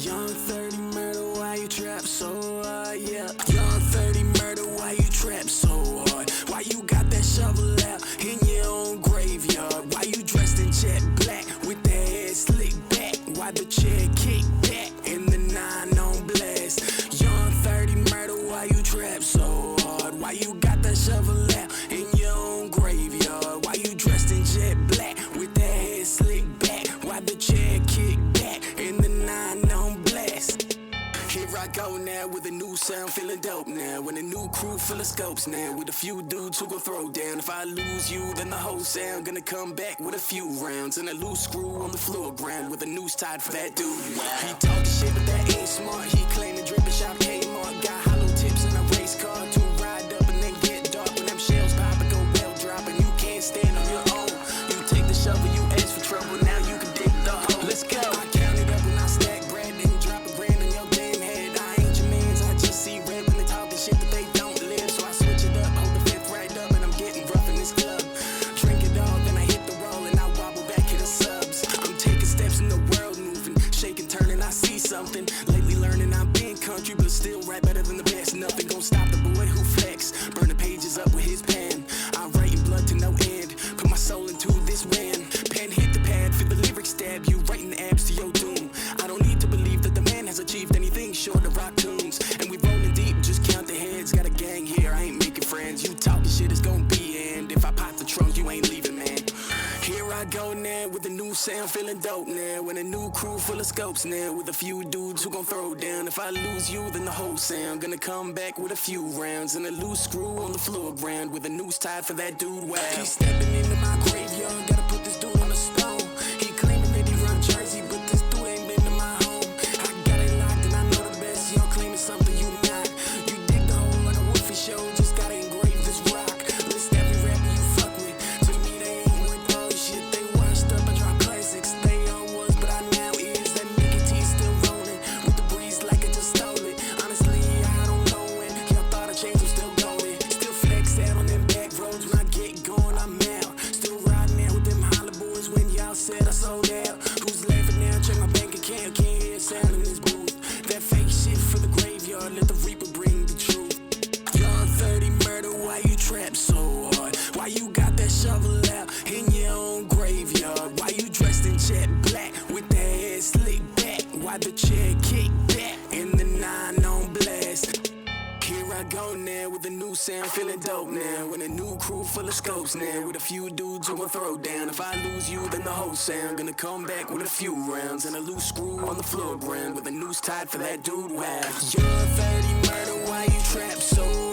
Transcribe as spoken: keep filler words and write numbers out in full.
Young thirty murder, why you trap so hard, yeah. Young thirty murder, why you trap so hard? Why you got that shovel out in your own graveyard? Why you dressed in jet black with the head slicked back? Why the chair kick back and the nine on blast? Young thirty murder, why you trap so hard? Why you got that shovel out in your own graveyard? Why you dressed in jet black with the head slicked back? Why the chair kick back and the nine on blast? Here I go now with a new sound, feeling dope now. With a new crew full of scopes now. With a few dudes who gon' throw down. If I lose you, then the whole sound gonna come back with a few rounds. And a loose screw on the floor ground with a noose tied for that dude. Wow. He talking shit, but that ain't smart. He claiming drippin' shop Kmart. Got hollow tips in a race car to ride up and then get dark. When them shells pop and go well dropping, you can't stand on your own. You take the shovel, you ask for trouble, now you can dig the hole. Let's go. I count it up when I stack bread, then drop a grand on your damn head. I ain't your mans, I just see red when they talking shit that they don't live. So I switch it up, hold the fifth right up, and I'm getting rough in this club. Drink it all, then I hit the roll and I wobble back to the subs. I'm taking steps in the world, moving, shaking, turning, I see something. Lately learning I'm being country, but still rap better than the best. Nothing gon' stop the boy who flex. Burn the pages up with his pen. I write in blood to no end. Put my soul into this man. Pen hit the pad, feel the lyrics stab you right in the abs to your doom. I don't need to believe that the man has achieved anything short of rock tunes. And we rolling deep, just count the heads. Got a gang here, I ain't making friends. You talking shit, it's gon' be end. If I pop the trunk, you ain't leaving, man. Here I go now with a new sound, feeling dope now. With a new crew full of scopes now. With a few dudes who gon' throw down. If I lose you, then the whole sound gonna come back with a few rounds. And a loose screw on the floor ground with a noose tied for that dude. Wow. He's stepping into my graveyard, gotta put this dude on the stone. He claiming that he run Jersey, but this dude ain't been to my home. I got it locked and I know the best. Y'all claiming something you not. You dig the hole like a Wolfie show, just gotta engrave this rock. List every rapper you fuck with. To me they ain't with all shit. They washed up, I drop classics. They all was, but I now is. That Nicky T still rolling with the breeze like I just stole it. Honestly, I don't know when. Y'all thought I changed, I'm still going. Still flex out on them back roads. When I get going, I'm out. Still riding out with them holla boys when y'all said I sold out. Who's laughing now? Check my bank account, can't hear a sound in this booth. That fake shit for the graveyard, let the reaper bring the truth. Young thirty murder, why you trap so hard? Why you got that shovel out in your own graveyard? Why you dressed in jet black with the head slicked back? Why the chair kick back and the nine on blast? Here I go now with a new sound, feeling dope now. With a new crew full of scopes now. With a few dudes who gon' throw down. If I lose you, then the whole sound gonna come back with a few rounds. And a loose screw on the floor ground with a noose tied for that dude. Wow. Young thirty murder, why you trap so